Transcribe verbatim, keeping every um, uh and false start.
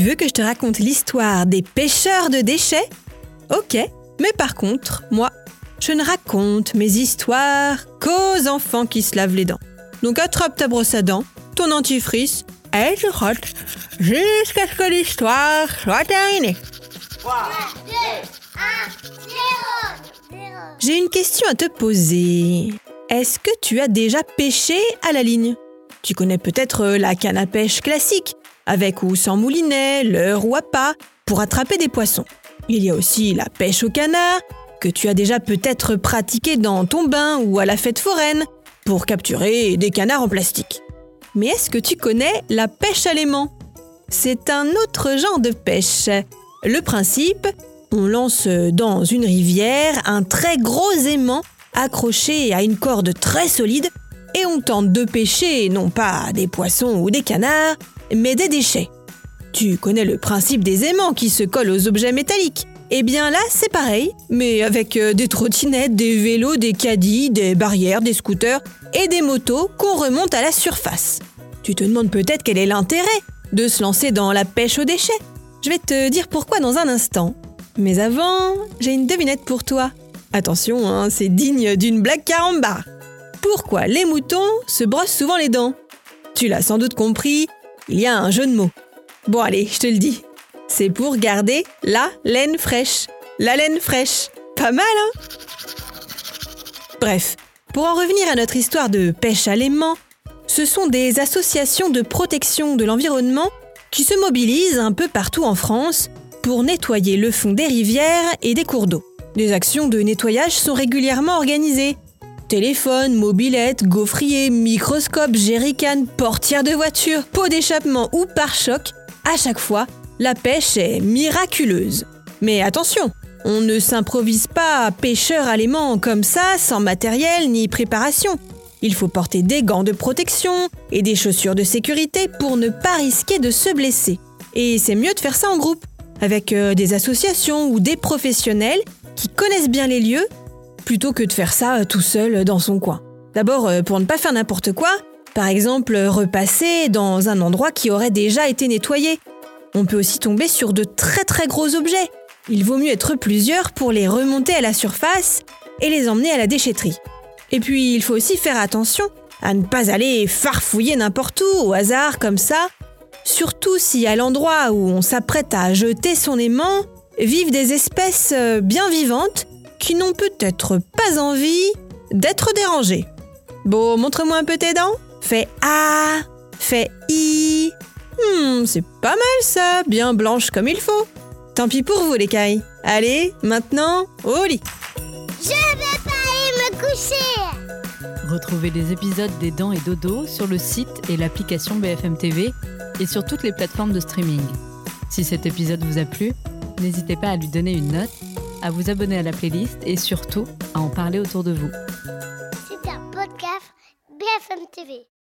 veux que je te raconte l'histoire des pêcheurs de déchets ? Ok, mais par contre, moi, je ne raconte mes histoires qu'aux enfants qui se lavent les dents. Donc attrape ta brosse à dents, ton dentifrice, et tu frottes jusqu'à ce que l'histoire soit terminée. trois, deux, un, zéro. J'ai une question à te poser. Est-ce que tu as déjà pêché à la ligne ? Tu connais peut-être la canne à pêche classique, avec ou sans moulinet, leurre ou appât, pour attraper des poissons. Il y a aussi la pêche au canard, que tu as déjà peut-être pratiquée dans ton bain ou à la fête foraine, pour capturer des canards en plastique. Mais est-ce que tu connais la pêche à l'aimant ? C'est un autre genre de pêche. Le principe, on lance dans une rivière un très gros aimant accroché à une corde très solide et on tente de pêcher non pas des poissons ou des canards, mais des déchets. Tu connais le principe des aimants qui se collent aux objets métalliques. Eh bien là, c'est pareil, mais avec des trottinettes, des vélos, des caddies, des barrières, des scooters et des motos qu'on remonte à la surface. Tu te demandes peut-être quel est l'intérêt de se lancer dans la pêche aux déchets. Je vais te dire pourquoi dans un instant. Mais avant, j'ai une devinette pour toi. Attention, hein, c'est digne d'une blague carambar. Pourquoi les moutons se brossent souvent les dents ? Tu l'as sans doute compris, il y a un jeu de mots. Bon allez, je te le dis. C'est pour garder la laine fraîche. La laine fraîche. Pas mal, hein ? Bref, pour en revenir à notre histoire de pêche à l'aimant, ce sont des associations de protection de l'environnement qui se mobilisent un peu partout en France pour nettoyer le fond des rivières et des cours d'eau. Des actions de nettoyage sont régulièrement organisées. Téléphone, mobilette, gaufrier, microscope, jerrycan, portière de voiture, pot d'échappement ou pare-choc, à chaque fois, la pêche est miraculeuse. Mais attention, on ne s'improvise pas pêcheur à l'aimant comme ça, sans matériel ni préparation. Il faut porter des gants de protection et des chaussures de sécurité pour ne pas risquer de se blesser. Et c'est mieux de faire ça en groupe, avec euh, des associations ou des professionnels qui connaissent bien les lieux, plutôt que de faire ça euh, tout seul dans son coin. D'abord, euh, pour ne pas faire n'importe quoi, par exemple, repasser dans un endroit qui aurait déjà été nettoyé. On peut aussi tomber sur de très très gros objets. Il vaut mieux être plusieurs pour les remonter à la surface et les emmener à la déchetterie. Et puis, il faut aussi faire attention à ne pas aller farfouiller n'importe où, au hasard, comme ça. Surtout si à l'endroit où on s'apprête à jeter son aimant, vivent des espèces bien vivantes qui n'ont peut-être pas envie d'être dérangées. Bon, montre-moi un peu tes dents. Fais A, fais I. Hmm, c'est pas mal ça, bien blanche comme il faut. Tant pis pour vous les cailles. Allez, maintenant, au lit. Je vais pas aller me coucher. Retrouvez les épisodes des Dents et Dodo sur le site et l'application B F M T V et sur toutes les plateformes de streaming. Si cet épisode vous a plu, n'hésitez pas à lui donner une note, à vous abonner à la playlist et surtout à en parler autour de vous. C'est un podcast B F M T V.